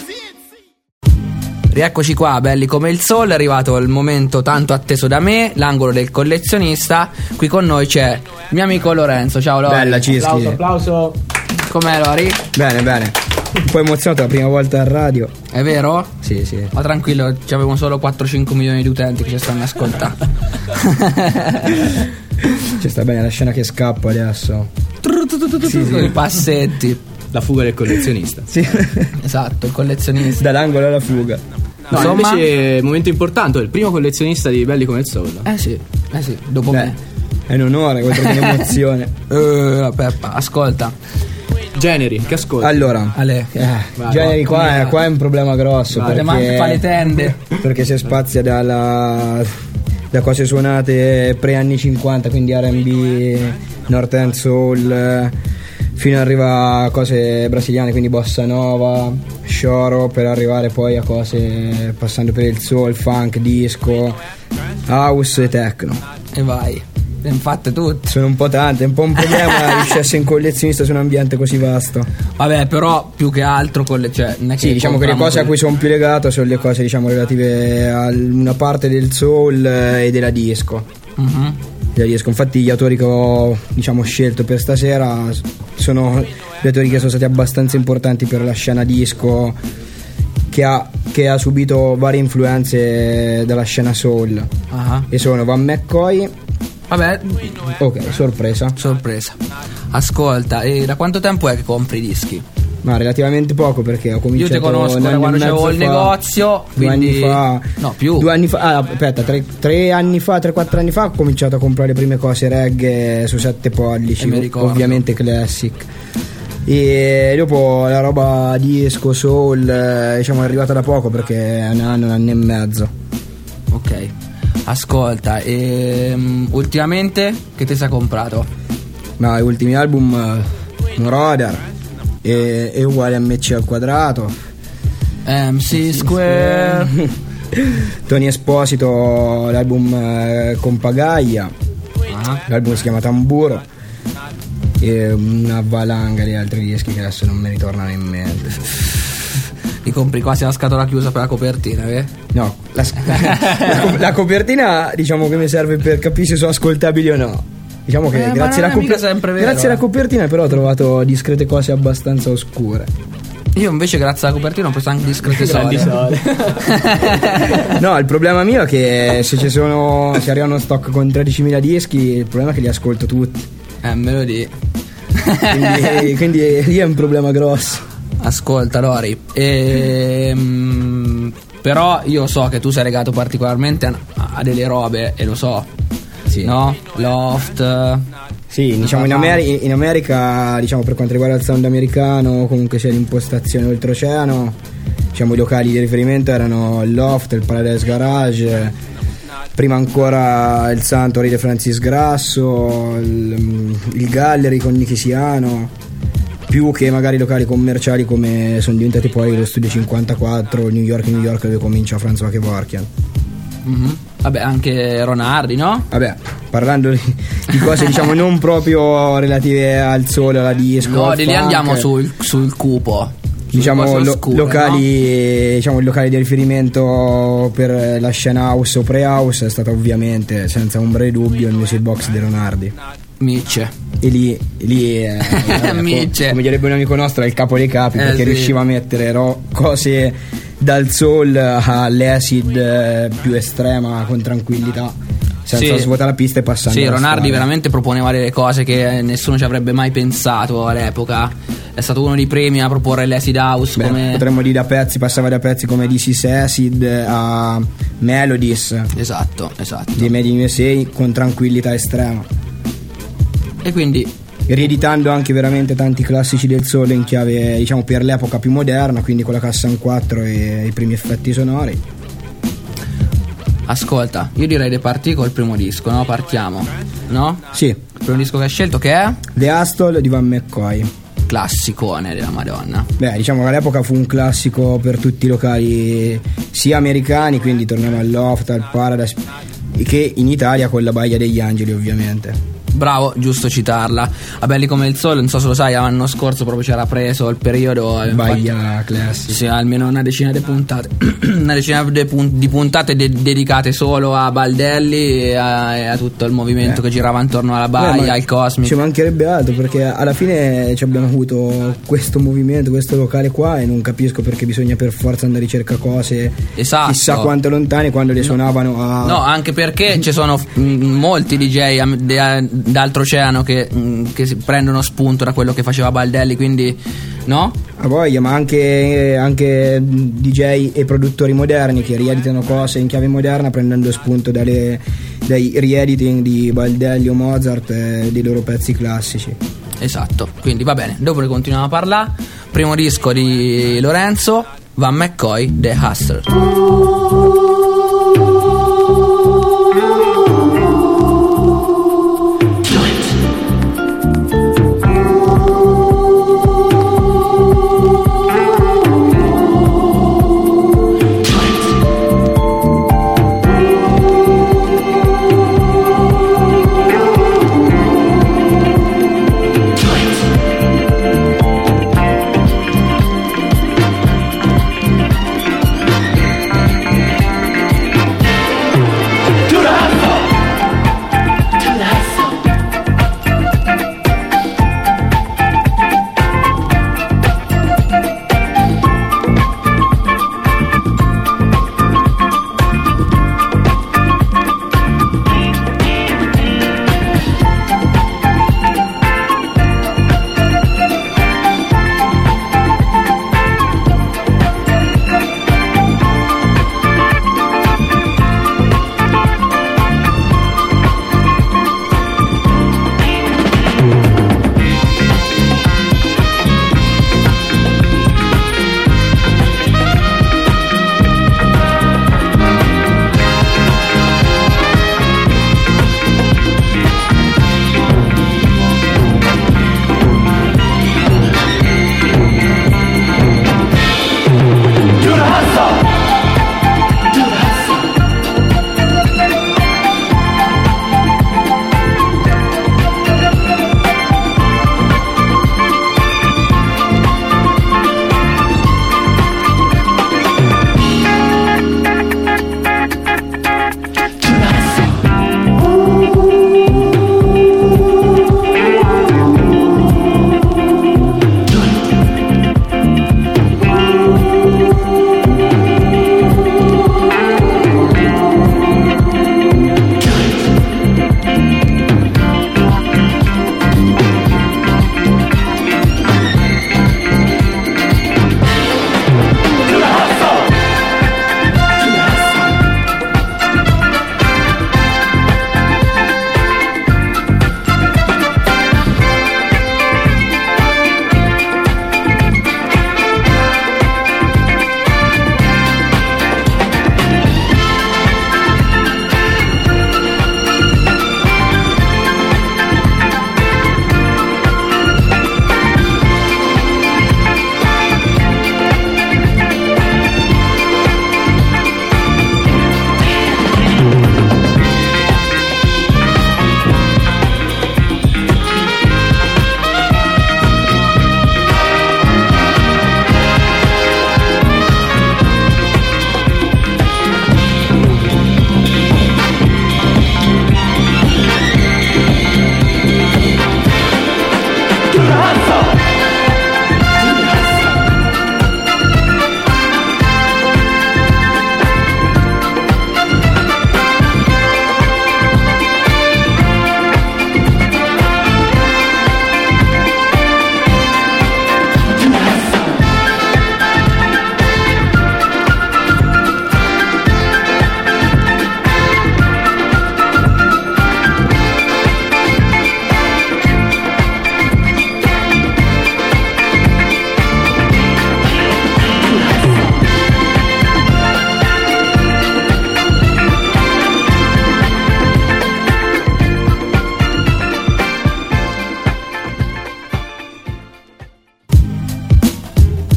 Speaker 4: Rieccoci qua, belli come il sole. È arrivato il momento tanto atteso da me, l'angolo del collezionista. Qui con noi c'è il mio amico Lorenzo. Ciao Lori.
Speaker 10: Bella Cischi.
Speaker 2: Applauso.
Speaker 4: Com'è Lori?
Speaker 10: Bene, bene. Un po' emozionato la prima volta al radio.
Speaker 4: È vero?
Speaker 10: Sì, sì.
Speaker 4: Ma tranquillo, avevamo solo 4-5 milioni di utenti che ci stanno ascoltando.
Speaker 10: Ci sta bene la scena che scappa adesso.
Speaker 4: Sì, i passetti.
Speaker 2: La fuga del collezionista.
Speaker 10: Sì.
Speaker 4: Esatto, il collezionista.
Speaker 10: Dall'angolo alla fuga.
Speaker 2: No,
Speaker 4: Insomma,
Speaker 2: invece momento importante, è il primo collezionista di Belli come il Soul.
Speaker 4: sì, dopo me.
Speaker 10: È un onore, oltre che un'emozione.
Speaker 4: Peppa, ascolta.
Speaker 2: Generi, che ascolti?
Speaker 10: Allora, generi qua è un problema grosso.
Speaker 2: Vai.
Speaker 10: Perché
Speaker 4: Fa le tende.
Speaker 10: Perché si spazia da cose suonate pre-anni 50, quindi R&B, North End Soul, fino ad arrivare a cose brasiliane, quindi bossa nova, choro, per arrivare poi a cose passando per il soul, funk, disco, house e techno.
Speaker 4: E vai. Ne fatte tutte.
Speaker 10: Sono un po' tante, è un po' un problema riuscisse in collezionista su un ambiente così vasto.
Speaker 4: Vabbè, però più che altro cioè, non è che
Speaker 10: sì, diciamo che le cose a cui sono più legato sono le cose, diciamo, relative a una parte del soul e della disco. Della disco. Infatti gli autori che ho, diciamo, scelto per stasera sono gli autori che sono stati abbastanza importanti per la scena disco, che ha subito varie influenze dalla scena soul. E sono Van McCoy.
Speaker 4: Vabbè.
Speaker 10: Ok, sorpresa.
Speaker 4: Ascolta, e da quanto tempo è che compri i dischi?
Speaker 10: Ma relativamente poco, perché ho cominciato.
Speaker 4: Io ti conosco da quando c'avevo il negozio.
Speaker 10: 2 anni fa.
Speaker 4: No, più.
Speaker 10: 2 anni fa. Aspetta, 3 anni fa, 3-4 anni fa ho cominciato a comprare le prime cose reggae su 7 pollici. Ovviamente classic. E dopo la roba disco, soul, diciamo, è arrivata da poco, perché è un anno e mezzo.
Speaker 4: Ok. Ascolta, e ultimamente che ti sei comprato?
Speaker 10: Ma gli ultimi album, Moroder è uguale a MC al quadrato,
Speaker 4: MC Square,
Speaker 10: Tony Esposito, l'album con Pagaia, l'album si chiama Tamburo, e una valanga di altri dischi che adesso non mi ritornano in mente.
Speaker 4: Li compri quasi la scatola chiusa per la copertina, vero?
Speaker 10: No, la copertina, diciamo, che mi serve per capire se sono ascoltabili o no. Diciamo che grazie alla copertina però ho trovato discrete cose abbastanza oscure.
Speaker 4: Io invece grazie alla copertina ho preso anche discrete sole.
Speaker 10: No, il problema mio è che se arrivano stock con 13.000 dischi, il problema è che li ascolto tutti.
Speaker 4: Me lo di.
Speaker 10: Quindi lì è un problema grosso.
Speaker 4: Ascolta Lori, però io so che tu sei legato particolarmente a delle robe, e lo so,
Speaker 10: sì.
Speaker 4: No? Loft.
Speaker 10: Sì, diciamo in America, diciamo, per quanto riguarda il sound americano, comunque sia l'impostazione oltreoceano, diciamo i locali di riferimento erano il Loft, il Paradise Garage, prima ancora il Santori di Francis Grasso, il Gallery con Nicky Siano, più che magari locali commerciali come sono diventati poi lo Studio 54, New York dove comincia Franz Kevorkian.
Speaker 4: Vabbè, anche Ronardi, no?
Speaker 10: Vabbè, parlando di cose diciamo non proprio relative al sole, alla disco,
Speaker 4: no, di lì andiamo sul cupo,
Speaker 10: diciamo locali,
Speaker 4: no?
Speaker 10: Diciamo il locale di riferimento per la scena house o pre-house è stata ovviamente senza ombra di dubbio il Music Box di Ronardi.
Speaker 4: Micce.
Speaker 10: E lì
Speaker 4: Micce.
Speaker 10: come direbbe un amico nostro, è il capo dei capi, perché
Speaker 4: sì,
Speaker 10: riusciva a mettere cose dal soul all'acid più estrema con tranquillità, senza svuotare la pista e passando.
Speaker 4: Sì, Ronardi
Speaker 10: strada.
Speaker 4: veramente proponeva delle cose che nessuno ci avrebbe mai pensato all'epoca. È stato uno dei primi a proporre l'acid house.
Speaker 10: Beh,
Speaker 4: come
Speaker 10: potremmo dire passava da pezzi come This Is Acid a Melodies.
Speaker 4: Esatto.
Speaker 10: Di Made in USA con tranquillità estrema.
Speaker 4: E quindi
Speaker 10: rieditando anche veramente tanti classici del solo in chiave diciamo per l'epoca più moderna, quindi con la cassa in 4 e i primi effetti sonori.
Speaker 4: ascolta, io direi di partire col primo disco, no? Partiamo, no?
Speaker 10: Sì.
Speaker 4: Il primo disco che hai scelto che è?
Speaker 10: The Hustle di Van McCoy.
Speaker 4: Classicone della Madonna.
Speaker 10: Beh, diciamo che all'epoca fu un classico per tutti i locali sia americani, quindi torniamo al Loft, al Paradise, che in Italia con la Baia degli Angeli ovviamente.
Speaker 4: Bravo, giusto citarla. A Belli come il Sole, non so se lo sai, l'anno scorso proprio c'era preso il periodo
Speaker 10: Baia Classic.
Speaker 4: Sì, almeno una decina di puntate una decina di puntate dedicate solo a Baldelli e a tutto il movimento che girava intorno alla Baia, al Cosmic.
Speaker 10: Ci mancherebbe altro, perché alla fine ci abbiamo avuto questo movimento, questo locale qua, e non capisco perché bisogna per forza andare a ricerca cose chissà quanto lontane quando le suonavano a...
Speaker 4: No, anche perché ci sono molti DJ d'altroceano che si prendono spunto da quello che faceva Baldelli, quindi no?
Speaker 10: A voglia, ma anche DJ e produttori moderni che rieditano cose in chiave moderna prendendo spunto dai riediting di Baldelli o Mozart e dei loro pezzi classici.
Speaker 4: Esatto, quindi va bene, dopo ne continuiamo a parlare. Primo disco di Lorenzo, Van McCoy, The Hustler.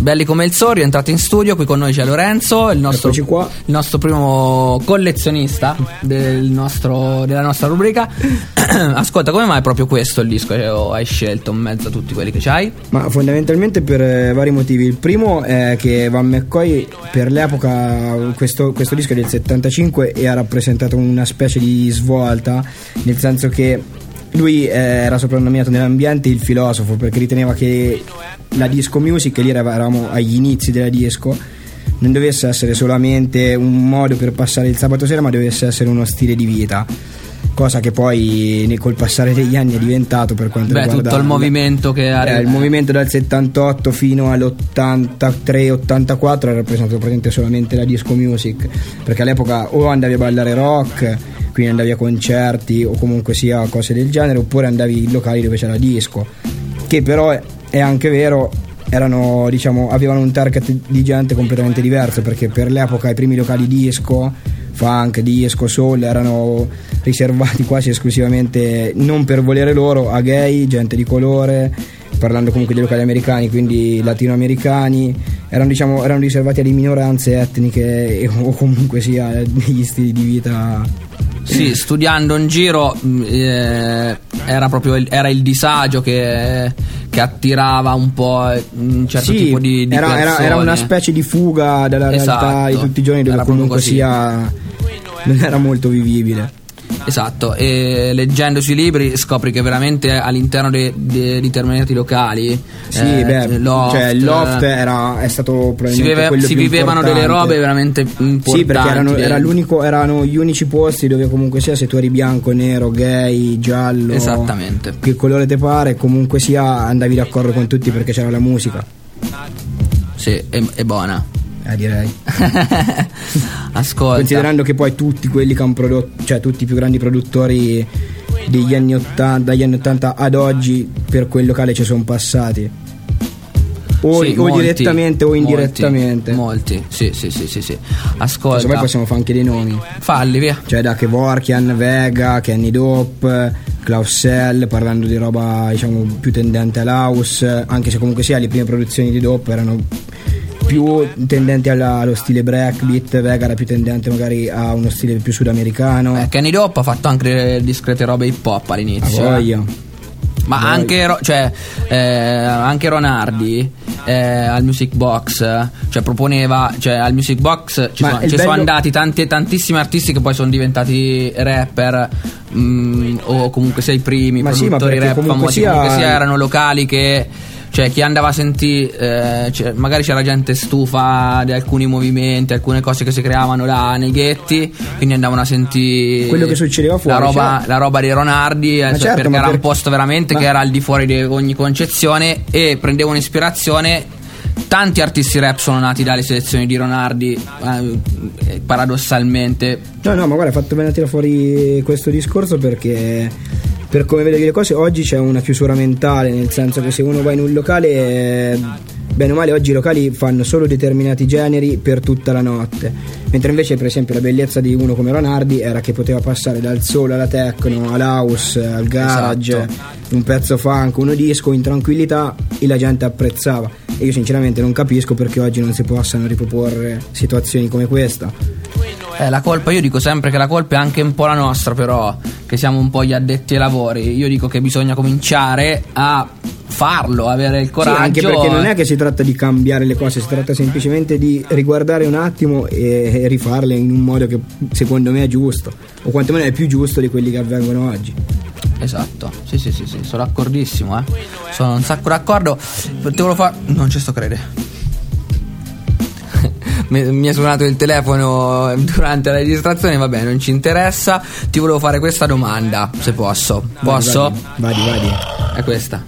Speaker 4: belli come il sol, rientrati in studio. Qui con noi c'è Lorenzo, il nostro primo collezionista della nostra rubrica. Ascolta, come mai proprio questo il disco che hai scelto in mezzo a tutti quelli che c'hai?
Speaker 10: Ma fondamentalmente per vari motivi. Il primo è che Van McCoy per l'epoca, questo disco è del 75 e ha rappresentato una specie di svolta, nel senso che lui era soprannominato nell'ambiente il filosofo, perché riteneva che la disco music, e lì eravamo agli inizi della disco, non dovesse essere solamente un modo per passare il sabato sera, ma dovesse essere uno stile di vita, cosa che poi col passare degli anni è diventato, per quanto riguarda
Speaker 4: tutto il movimento che ha
Speaker 10: il movimento dal 78 fino all'83-84 era rappresentato praticamente solamente la disco music, perché all'epoca o andavi a ballare rock, quindi andavi a concerti o comunque sia cose del genere, oppure andavi in locali dove c'era disco, che però è anche vero, avevano un target di gente completamente diverso, perché per l'epoca i primi locali disco, funk, disco, soul erano riservati quasi esclusivamente, non per volere loro, a gay, gente di colore, parlando comunque dei locali americani, quindi latinoamericani, erano riservati alle minoranze etniche o comunque sia degli stili di vita.
Speaker 4: Sì, studiando in giro era il disagio che attirava un po' un certo tipo di persone.
Speaker 10: Era una specie di fuga dalla realtà di tutti i giorni, dove comunque sia non era molto vivibile.
Speaker 4: Esatto, e leggendo sui libri scopri che veramente all'interno di determinati locali
Speaker 10: il loft è stato probabilmente quello
Speaker 4: si
Speaker 10: più
Speaker 4: vivevano
Speaker 10: importante.
Speaker 4: delle robe veramente importanti.
Speaker 10: Sì, perché erano gli unici posti dove comunque sia, se tu eri bianco, nero, gay, giallo,
Speaker 4: esattamente,
Speaker 10: che colore te pare, comunque sia andavi d'accordo con tutti perché c'era la musica.
Speaker 4: Sì, è buona.
Speaker 10: Direi.
Speaker 4: Ascolta,
Speaker 10: considerando che poi tutti quelli che hanno prodotto, cioè tutti i più grandi produttori dagli anni 80 ad oggi, per quel locale ci sono passati o direttamente o indirettamente.
Speaker 4: Molti. Sì. Ascolta,
Speaker 10: poi possiamo fare anche dei nomi.
Speaker 4: Falli, via.
Speaker 10: Cioè da Kevorkian, Vega, Kenny Dope, Klaus L, parlando di roba più tendente all'house, anche se comunque sia le prime produzioni di Dope erano più tendenti allo stile breakbeat, Vega era più tendente magari a uno stile più sudamericano.
Speaker 4: Kenny Dope ha fatto anche discrete robe hip hop all'inizio. Ma anche Ron Hardy al Music Box, proponeva, al Music Box sono andati tantissimi artisti che poi sono diventati rapper, o comunque sei i primi produttori rap famosi, comunque sia erano locali che chi andava a sentire, magari c'era gente stufa di alcuni movimenti, alcune cose che si creavano là nei ghetti, quindi andavano a sentire
Speaker 10: quello che succedeva fuori,
Speaker 4: la roba di Ron Hardy, perché era un posto veramente che era al di fuori di ogni concezione, e prendevano ispirazione. Tanti artisti rap sono nati dalle selezioni di Ron Hardy, paradossalmente.
Speaker 10: No, ma guarda, hai fatto bene a tirare fuori questo discorso, perché per come vedo le cose oggi c'è una chiusura mentale, nel senso che se uno va in un locale, bene o male oggi i locali fanno solo determinati generi per tutta la notte, mentre invece per esempio la bellezza di uno come Ron Hardy era che poteva passare dal soul alla techno, all'house, al garage, un pezzo funk, uno disco in tranquillità, e la gente apprezzava. E io sinceramente non capisco perché oggi non si possano riproporre situazioni come questa.
Speaker 4: La colpa, io dico sempre che la colpa è anche un po' la nostra, però, che siamo un po' gli addetti ai lavori. Io dico che bisogna cominciare a farlo, avere il coraggio.
Speaker 10: Sì, anche perché non è che si tratta di cambiare le cose, si tratta semplicemente di riguardare un attimo e rifarle in un modo che secondo me è giusto, o quantomeno è più giusto di quelli che avvengono oggi.
Speaker 4: Esatto, sì, sono d'accordissimo, sono un sacco d'accordo. Te volevo fare, non ci sto credendo. Mi è suonato il telefono durante la registrazione, vabbè, non ci interessa. Ti volevo fare questa domanda, se posso. Posso?
Speaker 10: Vadi.
Speaker 4: È questa.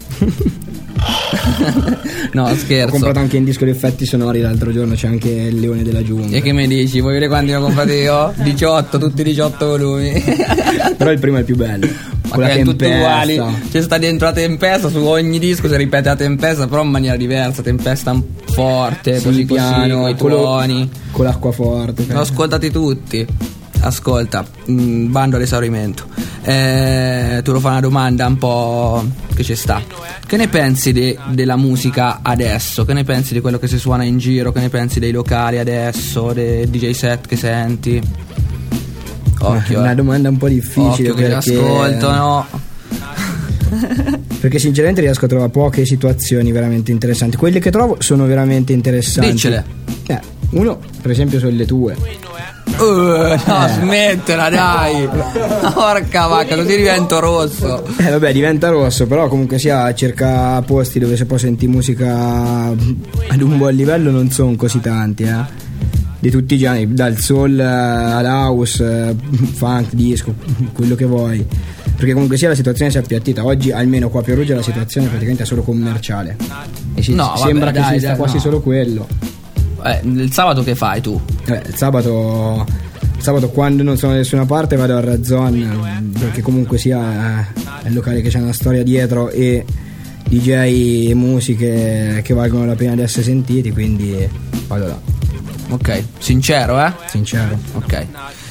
Speaker 4: No, scherzo.
Speaker 10: Ho comprato anche un disco di effetti sonori l'altro giorno, c'è anche il Leone della Giungla.
Speaker 4: E che mi dici? Vuoi vedere quanti ne ho comprati io? 18, tutti 18 volumi.
Speaker 10: Però il primo è il più bello.
Speaker 4: Ma che tutti uguali. C'è sta dentro la tempesta, su ogni disco si ripete la tempesta, però in maniera diversa. Tempesta forte,
Speaker 10: sì,
Speaker 4: così
Speaker 10: piano,
Speaker 4: con i tuoni,
Speaker 10: con l'acqua forte.
Speaker 4: L'ho ascoltati tutti. ascolta, bando all'esaurimento. Tu lo fai una domanda un po' che ci sta. Che ne pensi della musica adesso? Che ne pensi di quello che si suona in giro? Che ne pensi dei locali adesso, dei DJ set che senti? Occhio,
Speaker 10: È una domanda un po' difficile.
Speaker 4: occhio che
Speaker 10: perché...
Speaker 4: ascoltano.
Speaker 10: Perché sinceramente riesco a trovare poche situazioni veramente interessanti. Quelle che trovo sono veramente interessanti.
Speaker 4: Diccele.
Speaker 10: Uno, per esempio, sono le tue.
Speaker 4: No, smettela, dai. Porca vacca, così divento rosso.
Speaker 10: Vabbè, diventa rosso, però comunque sia cerca posti dove si può sentire musica ad un buon livello, non sono così tanti, di tutti i generi, dal soul all'house, funk, disco, quello che vuoi. Perché comunque sia la situazione si è appiattita. Oggi, almeno qua a Perugia, la situazione praticamente è solo commerciale. E sembra che si sta quasi solo quello.
Speaker 4: Il sabato che fai tu?
Speaker 10: Il sabato quando non sono da nessuna parte vado al Razzon, perché comunque sia è il locale che c'è una storia dietro e DJ e musiche che valgono la pena di essere sentiti, quindi vado là.
Speaker 4: Ok, sincero,
Speaker 10: Sincero.
Speaker 4: Ok.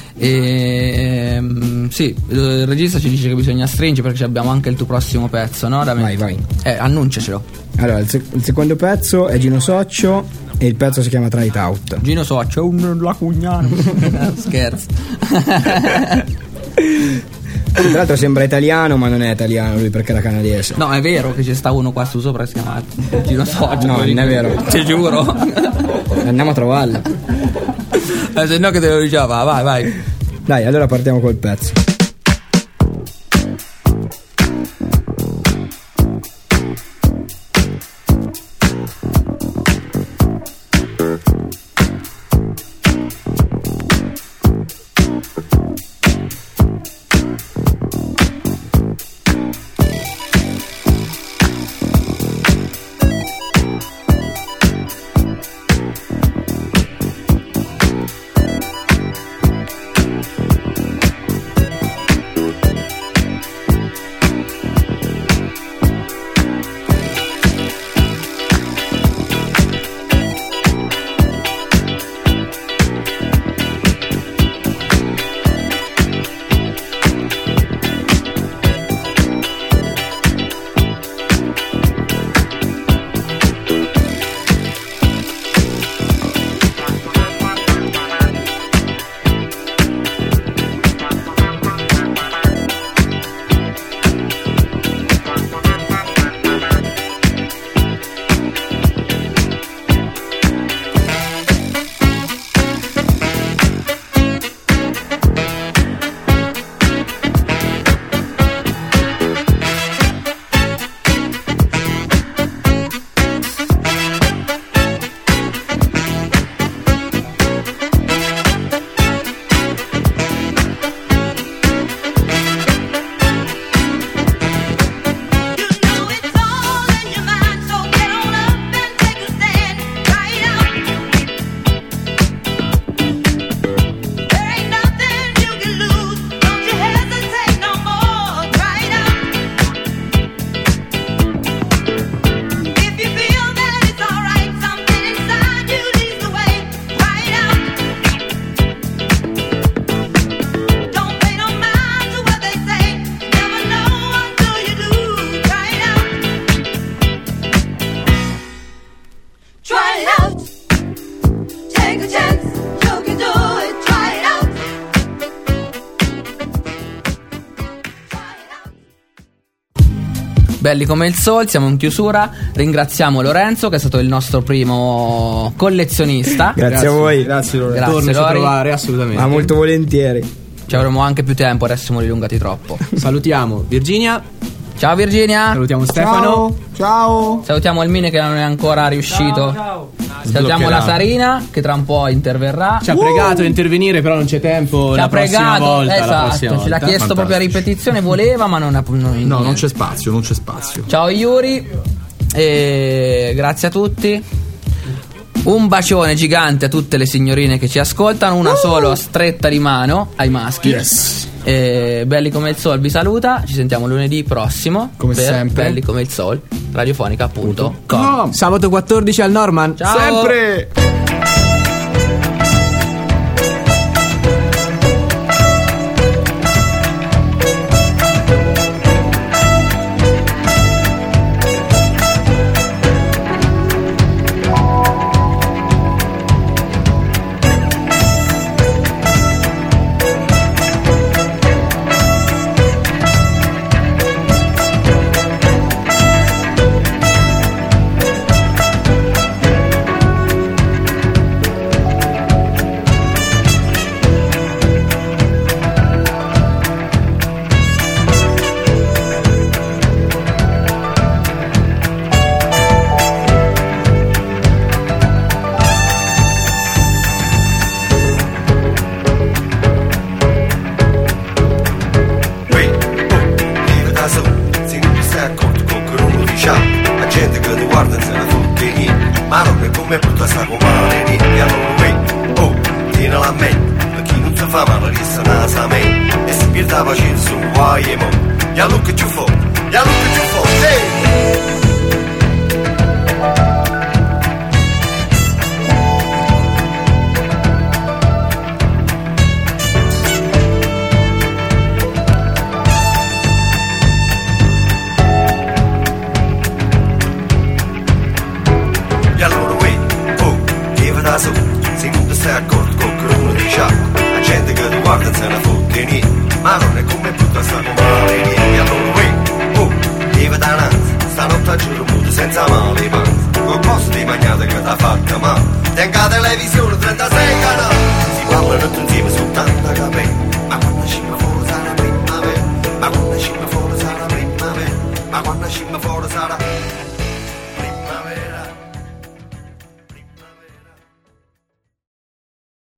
Speaker 4: Sì, il regista ci dice che bisogna stringere perché abbiamo anche il tuo prossimo pezzo, no?
Speaker 10: Vai.
Speaker 4: Annunciacelo.
Speaker 10: Allora, il secondo pezzo è Gino Soccio e il pezzo si chiama Try It Out.
Speaker 4: Gino Soccio, un lacugnano. Scherzo.
Speaker 10: Tra l'altro sembra italiano, ma non è italiano lui perché era canadese.
Speaker 4: No, è vero che c'è sta uno qua su sopra che si chiama Gino Soccio.
Speaker 10: No, non è vero.
Speaker 4: Ti giuro.
Speaker 10: Andiamo a trovarlo.
Speaker 4: Se no che te lo diceva, vai.
Speaker 10: Dai, allora partiamo col pezzo.
Speaker 4: Belli come il Sol, siamo in chiusura. Ringraziamo Lorenzo che è stato il nostro primo collezionista.
Speaker 10: Grazie a voi.
Speaker 3: Grazie Lorenzo.
Speaker 2: Tornaci a trovare assolutamente.
Speaker 10: Ma molto volentieri.
Speaker 4: Ci avremo anche più tempo, adesso siamo dilungati troppo.
Speaker 2: Salutiamo Virginia.
Speaker 4: Ciao Virginia.
Speaker 2: Salutiamo Stefano.
Speaker 3: Ciao.
Speaker 4: Salutiamo il Mine che non è ancora riuscito.
Speaker 11: Ciao.
Speaker 4: Salutiamo la Sarina che tra un po' interverrà.
Speaker 2: Ci ha pregato di intervenire, però non c'è tempo.
Speaker 4: Ci ha pregato,
Speaker 2: volta,
Speaker 4: esatto.
Speaker 2: la prossima
Speaker 4: Ce l'ha
Speaker 2: volta.
Speaker 4: chiesto proprio a ripetizione, voleva, ma non ha.
Speaker 3: No, non c'è spazio, non c'è spazio.
Speaker 4: Ciao Yuri. E grazie a tutti. Un bacione gigante a tutte le signorine che ci ascoltano. Una solo stretta di mano ai maschi.
Speaker 3: Yes.
Speaker 4: Belli come il Sol vi saluta. Ci sentiamo lunedì prossimo.
Speaker 3: Come
Speaker 4: per
Speaker 3: sempre.
Speaker 4: Belli come il Sol radiofonica.com.
Speaker 2: Sabato 14 al Norman.
Speaker 4: Ciao.
Speaker 3: Sempre.
Speaker 11: come brutta sta comare di allora oh, tieni la mente, per chi non si fa male resta nasa me, e si pierde la pace su guai e mo, ya look at you for, ya look at you for, hey! Se non ti stai accorto con che uno dice la gente che ti guarda se ne fotte niente, ma non è come brutta sta comare e allora oh, vive dananza, stanotte a giuro muto senza male panza, qualcosa di mangiata che t'ha fatta male, tenga la televisione 36 canali.